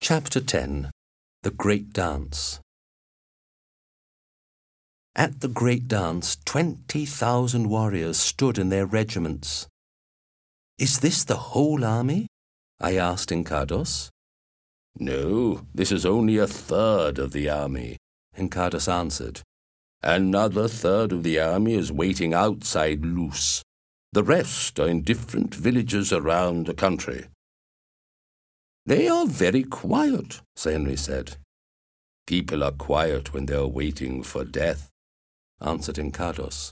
Chapter 10. The Great Dance. At the great dance, 20,000 warriors stood in their regiments. "Is this the whole army?" I asked Encados. "No, this is only a third of the army," Encados answered. "Another third of the army is waiting outside Luz. The rest are in different villages around the country." "They are very quiet," Sir Henry said. "People are quiet when they are waiting for death," answered Encados.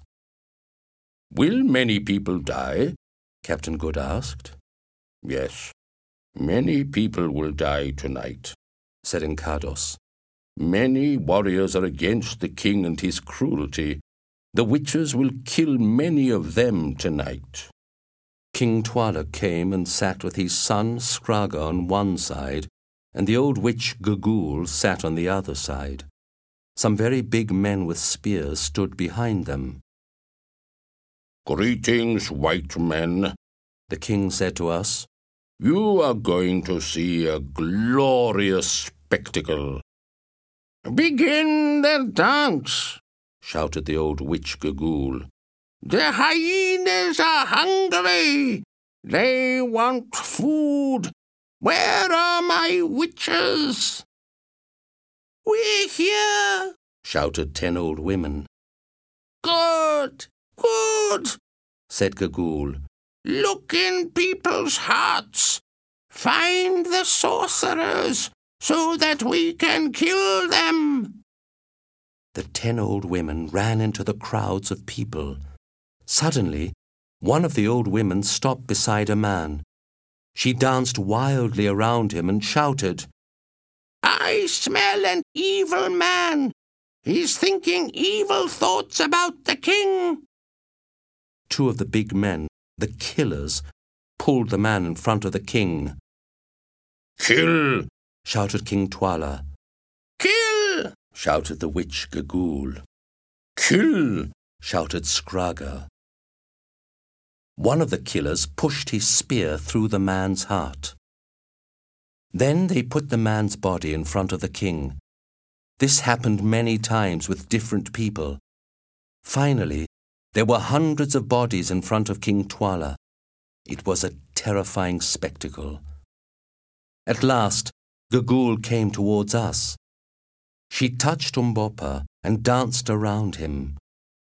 "Will many people die?" Captain Good asked. "Yes, many people will die tonight," said Encados. "Many warriors are against the king and his cruelty. The witches will kill many of them tonight." King Twala came and sat with his son Scragga on one side, and the old witch Gugul sat on the other side. Some very big men with spears stood behind them. "Greetings, white men," the king said to us. "You are going to see a glorious spectacle." "Begin the dance," shouted the old witch Gugul. "The hyenas are hungry. They want food. Where are my witches?" "We're here," shouted 10 old women. "Good, good," said Gugul. "Look in people's hearts. Find the sorcerers so that we can kill them." The 10 old women ran into the crowds of people. Suddenly, one of the old women stopped beside a man. She danced wildly around him and shouted, "I smell an evil man. He's thinking evil thoughts about the king." 2 of the big men, the killers, pulled the man in front of the king. "Kill!" shouted King Twala. "Kill!" shouted the witch Gugul. "Kill!" shouted Scragga. One of the killers pushed his spear through the man's heart. Then they put the man's body in front of the king. This happened many times with different people. Finally, there were hundreds of bodies in front of King Twala. It was a terrifying spectacle. At last, Gugul came towards us. She touched Umbopa and danced around him.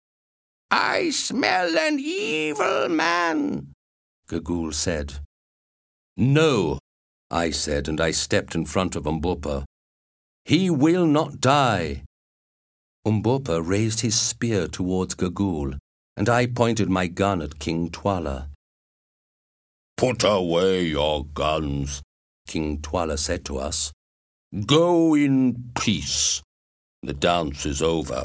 "I smell an evil man," Gugul said. "No," I said, and I stepped in front of Umbopa. "He will not die." Umbopa raised his spear towards Gugul, and I pointed my gun at King Twala. "Put away your guns," King Twala said to us. "Go in peace. The dance is over."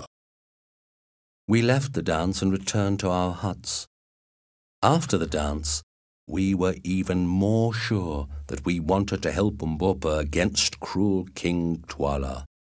We left the dance and returned to our huts. After the dance, we were even more sure that we wanted to help Umbopa against cruel King Twala.